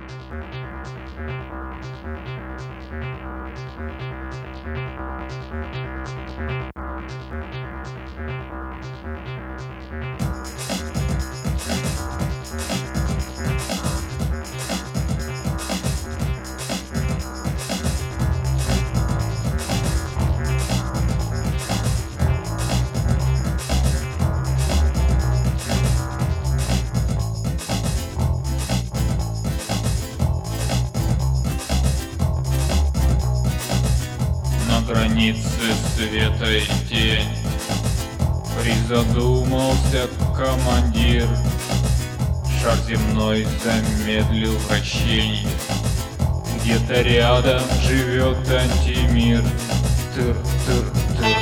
На границе света и тень призадумался командир. Шар земной замедлил вращение. Где-то рядом живет антимир. Тыр-тыр-тыр.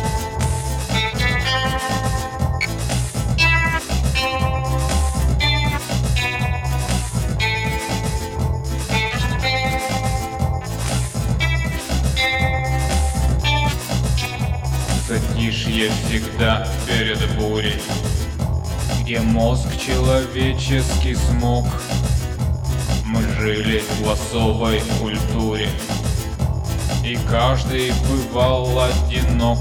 Затишье всегда перед бурей, где мозг человеческий смог. Мы жили в особой культуре, и каждый бывал одинок.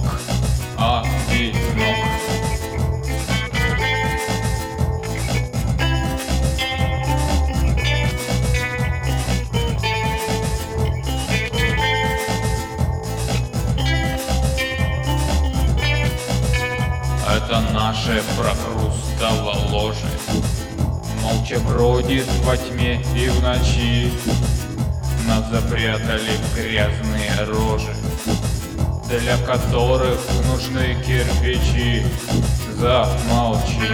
Это наше прохрустово ложе, молча бродит во тьме и в ночи. Нас запрятали в грязные рожи, для которых нужны кирпичи. Замолчи.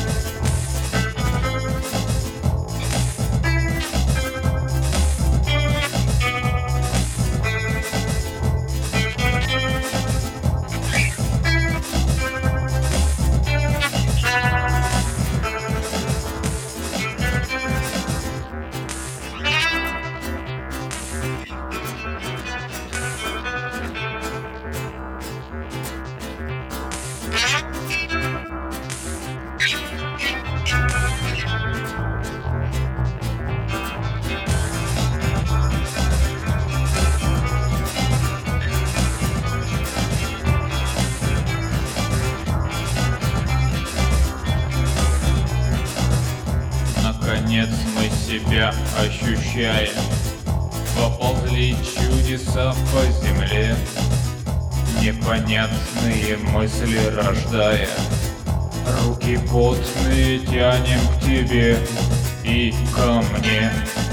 Наконец мы себя ощущаем, поползли чудеса по земле, непонятные мысли рождая. Руки потные тянем к тебе и ко мне.